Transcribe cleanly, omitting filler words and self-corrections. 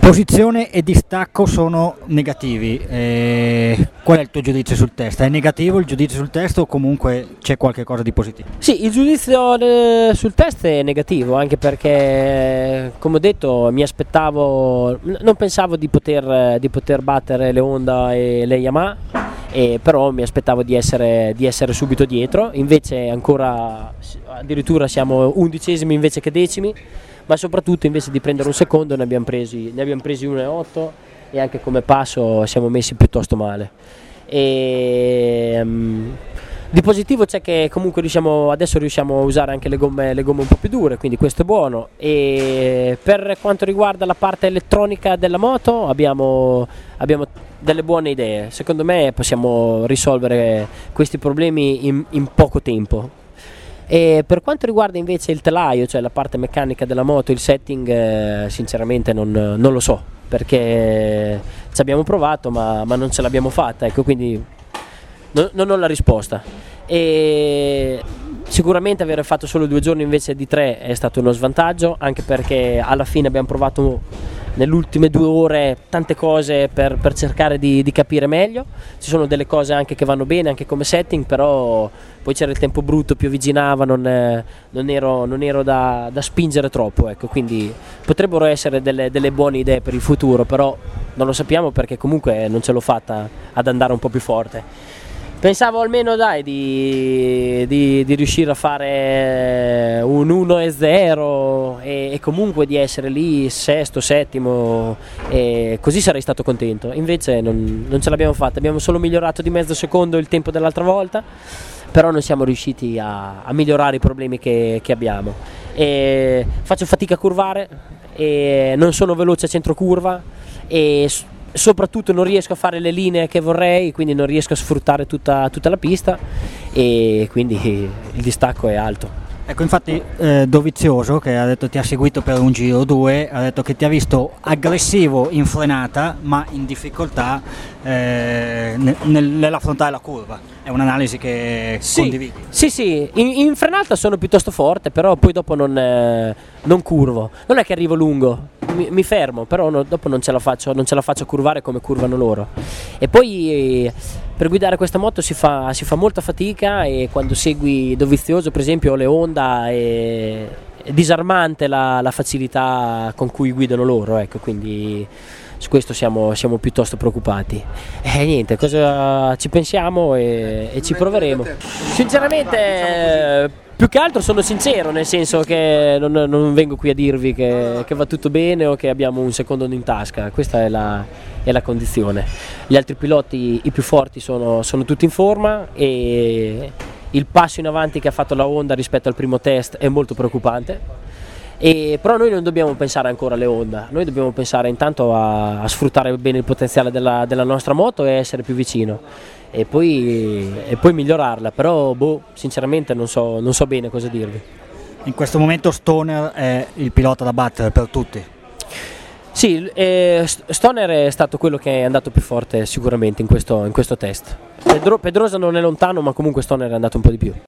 Posizione e distacco sono negativi. Qual è il tuo giudizio sul test? È negativo il giudizio sul test o comunque c'è qualche cosa di positivo? Sì, il giudizio sul test è negativo, anche perché, come ho detto, non pensavo di poter battere le Honda e le Yamaha, però mi aspettavo di essere subito dietro. Invece addirittura siamo 11esimi invece che decimi, ma soprattutto invece di prendere un secondo ne abbiamo presi 1,8 e anche come passo siamo messi piuttosto male. Di positivo c'è che comunque adesso riusciamo a usare anche le gomme un po' più dure, quindi questo è buono. E per quanto riguarda la parte elettronica della moto abbiamo delle buone idee. Secondo me possiamo risolvere questi problemi in poco tempo. E per quanto riguarda invece il telaio, cioè la parte meccanica della moto, il setting, sinceramente non lo so, perché ci abbiamo provato ma non ce l'abbiamo fatta, ecco, quindi non ho la risposta. E sicuramente aver fatto solo 2 giorni invece di 3 è stato uno svantaggio, anche perché alla fine abbiamo provato nelle ultime 2 ore tante cose per cercare di capire meglio. Ci sono delle cose anche che vanno bene anche come setting, però poi c'era il tempo brutto, piovigginava, non ero da spingere troppo, ecco, quindi potrebbero essere delle buone idee per il futuro, però non lo sappiamo perché comunque non ce l'ho fatta ad andare un po' più forte. Pensavo almeno di riuscire a fare un 1-0 e comunque di essere lì sesto, settimo, e così sarei stato contento. Invece non ce l'abbiamo fatta, abbiamo solo migliorato di mezzo secondo il tempo dell'altra volta, però non siamo riusciti a migliorare i problemi che abbiamo. E faccio fatica a curvare, e non sono veloce a centro curva e soprattutto non riesco a fare le linee che vorrei, quindi non riesco a sfruttare tutta la pista e quindi il distacco è alto. Ecco, infatti Dovizioso, che ha detto ti ha seguito per un giro o 2, ha detto che ti ha visto aggressivo in frenata ma in difficoltà nell'affrontare la curva. È un'analisi che condividi? Sì, in frenata sono piuttosto forte, però poi dopo non curvo. Non è che arrivo lungo, mi fermo, però dopo non ce la faccio curvare come curvano loro. E poi per guidare questa moto si fa molta fatica, e quando segui Dovizioso per esempio le Honda è disarmante la facilità con cui guidano loro, ecco, quindi su questo siamo piuttosto preoccupati. E niente, cosa ci pensiamo e ci proveremo. Sinceramente più che altro sono sincero, nel senso che non vengo qui a dirvi che va tutto bene o che abbiamo un secondo in tasca. Questa è la condizione. Gli altri piloti, i più forti, sono tutti in forma, e il passo in avanti che ha fatto la Honda rispetto al primo test è molto preoccupante. Però noi non dobbiamo pensare ancora alle Honda, noi dobbiamo pensare intanto a sfruttare bene il potenziale della nostra moto e essere più vicino, e poi migliorarla, però sinceramente non so bene cosa dirvi. In questo momento Stoner è il pilota da battere per tutti? Sì, Stoner è stato quello che è andato più forte sicuramente in questo test. Pedrosa non è lontano, ma comunque Stoner è andato un po' di più.